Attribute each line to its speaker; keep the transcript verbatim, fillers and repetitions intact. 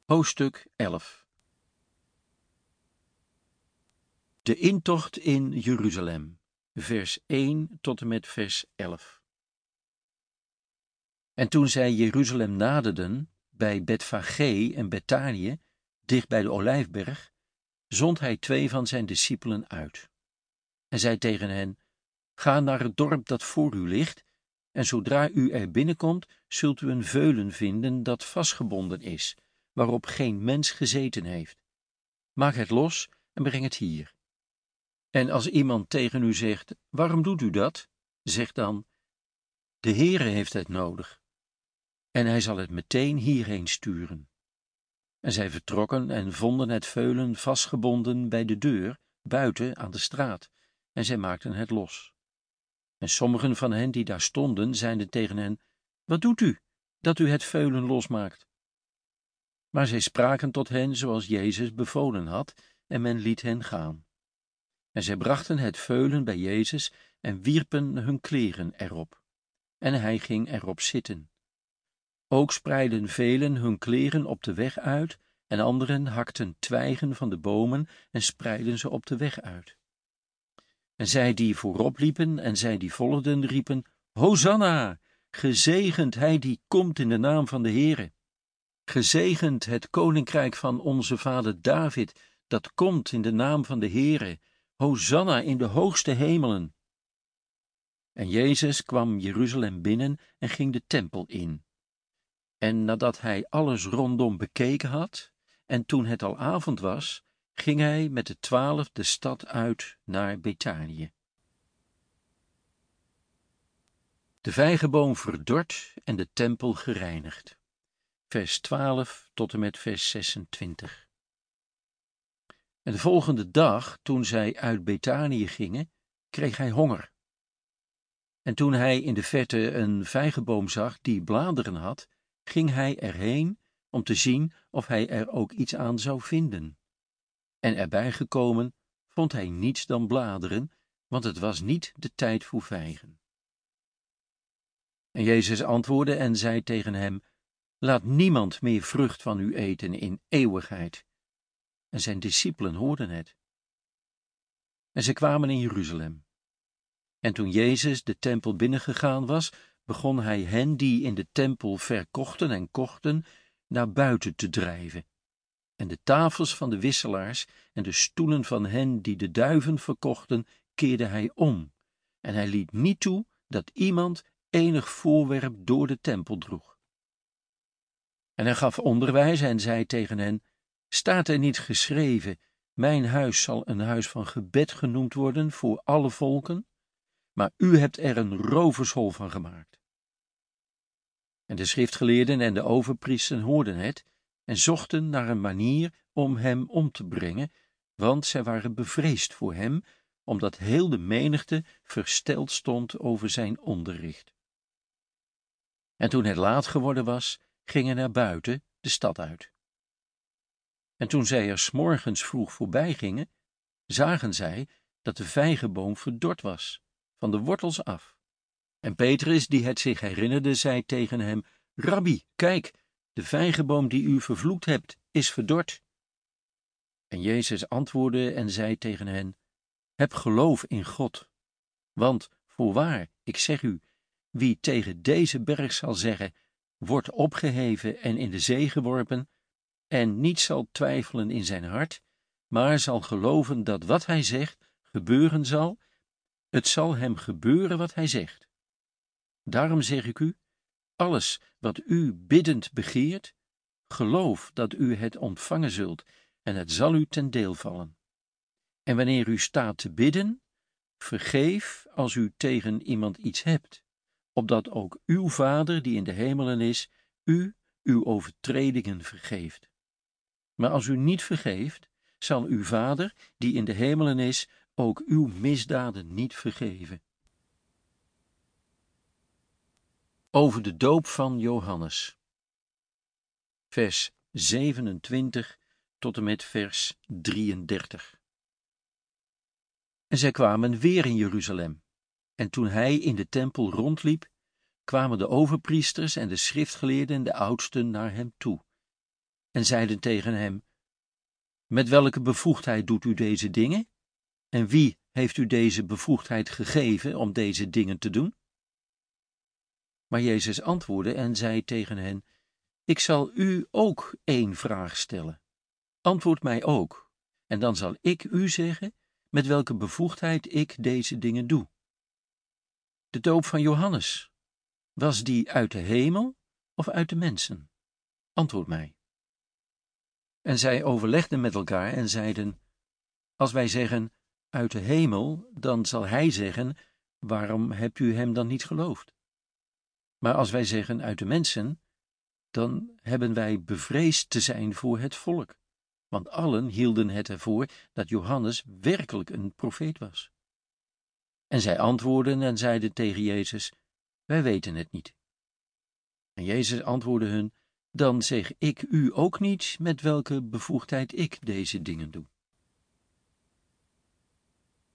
Speaker 1: Hoofdstuk elf. De intocht in Jeruzalem, vers één tot en met vers elf. En toen zij Jeruzalem naderden, bij Betfagé en Betanië, dicht bij de Olijfberg, zond hij twee van zijn discipelen uit. En zei tegen hen: Ga naar het dorp dat voor u ligt, en zodra u er binnenkomt, zult u een veulen vinden dat vastgebonden is, waarop geen mens gezeten heeft. Maak het los en breng het hier. En als iemand tegen u zegt: Waarom doet u dat? Zeg dan: De Heere heeft het nodig, en hij zal het meteen hierheen sturen. En zij vertrokken en vonden het veulen vastgebonden bij de deur, buiten aan de straat, en zij maakten het los. En sommigen van hen die daar stonden, zeiden tegen hen: Wat doet u, dat u het veulen losmaakt? Maar zij spraken tot hen zoals Jezus bevolen had, en men liet hen gaan. En zij brachten het veulen bij Jezus en wierpen hun kleren erop. En hij ging erop zitten. Ook spreidden velen hun kleren op de weg uit, en anderen hakten twijgen van de bomen en spreidden ze op de weg uit. En zij die voorop liepen en zij die volgden, riepen: Hosanna! Gezegend hij die komt in de naam van de Heere. Gezegend het koninkrijk van onze vader David, dat komt in de naam van de Heere. Hosanna in de hoogste hemelen. En Jezus kwam Jeruzalem binnen en ging de tempel in. En nadat hij alles rondom bekeken had, en toen het al avond was, ging hij met de twaalf de stad uit naar Betanië. De vijgenboom verdord en de tempel gereinigd. Vers twaalf tot en met vers zesentwintig. En de volgende dag, toen zij uit Betanië gingen, kreeg hij honger. En toen hij in de verte een vijgenboom zag die bladeren had, ging hij erheen om te zien of hij er ook iets aan zou vinden. En erbij gekomen vond hij niets dan bladeren, want het was niet de tijd voor vijgen. En Jezus antwoordde en zei tegen hem: Laat niemand meer vrucht van u eten in eeuwigheid. En zijn discipelen hoorden het. En ze kwamen in Jeruzalem. En toen Jezus de tempel binnengegaan was, begon hij hen die in de tempel verkochten en kochten, naar buiten te drijven. En de tafels van de wisselaars en de stoelen van hen die de duiven verkochten, keerde hij om. En hij liet niet toe dat iemand enig voorwerp door de tempel droeg. En hij gaf onderwijs en zei tegen hen: Staat er niet geschreven: Mijn huis zal een huis van gebed genoemd worden voor alle volken? Maar u hebt er een rovershol van gemaakt. En de schriftgeleerden en de overpriesten hoorden het en zochten naar een manier om hem om te brengen, want zij waren bevreesd voor hem, omdat heel de menigte versteld stond over zijn onderricht. En toen het laat geworden was, gingen naar buiten de stad uit. En toen zij er 's morgens vroeg voorbij gingen, zagen zij dat de vijgenboom verdord was, van de wortels af. En Petrus, die het zich herinnerde, zei tegen hem: Rabbi, kijk, de vijgenboom die u vervloekt hebt, is verdord. En Jezus antwoordde en zei tegen hen: Heb geloof in God. Want voorwaar, ik zeg u, wie tegen deze berg zal zeggen: Word opgeheven en in de zee geworpen, en niet zal twijfelen in zijn hart, maar zal geloven dat wat hij zegt gebeuren zal, het zal hem gebeuren wat hij zegt. Daarom zeg ik u, alles wat u biddend begeert, geloof dat u het ontvangen zult, en het zal u ten deel vallen. En wanneer u staat te bidden, vergeef als u tegen iemand iets hebt, opdat ook uw Vader die in de hemelen is, u uw overtredingen vergeeft. Maar als u niet vergeeft, zal uw Vader die in de hemelen is, ook uw misdaden niet vergeven. Over de doop van Johannes. Vers zevenentwintig tot en met vers drieëndertig. En zij kwamen weer in Jeruzalem. En toen hij in de tempel rondliep, kwamen de overpriesters en de schriftgeleerden en de oudsten naar hem toe. en zeiden tegen hem: Met welke bevoegdheid doet u deze dingen? En wie heeft u deze bevoegdheid gegeven om deze dingen te doen? Maar Jezus antwoordde en zei tegen hen: Ik zal u ook één vraag stellen. Antwoord mij ook, en dan zal ik u zeggen met welke bevoegdheid ik deze dingen doe. De doop van Johannes, was die uit de hemel of uit de mensen? Antwoord mij. En zij overlegden met elkaar en zeiden: Als wij zeggen uit de hemel, dan zal hij zeggen: Waarom hebt u hem dan niet geloofd? Maar als wij zeggen uit de mensen, dan hebben wij bevreesd te zijn voor het volk, want allen hielden het ervoor dat Johannes werkelijk een profeet was. En zij antwoordden en zeiden tegen Jezus: Wij weten het niet. En Jezus antwoordde hun: Dan zeg ik u ook niet met welke bevoegdheid ik deze dingen doe.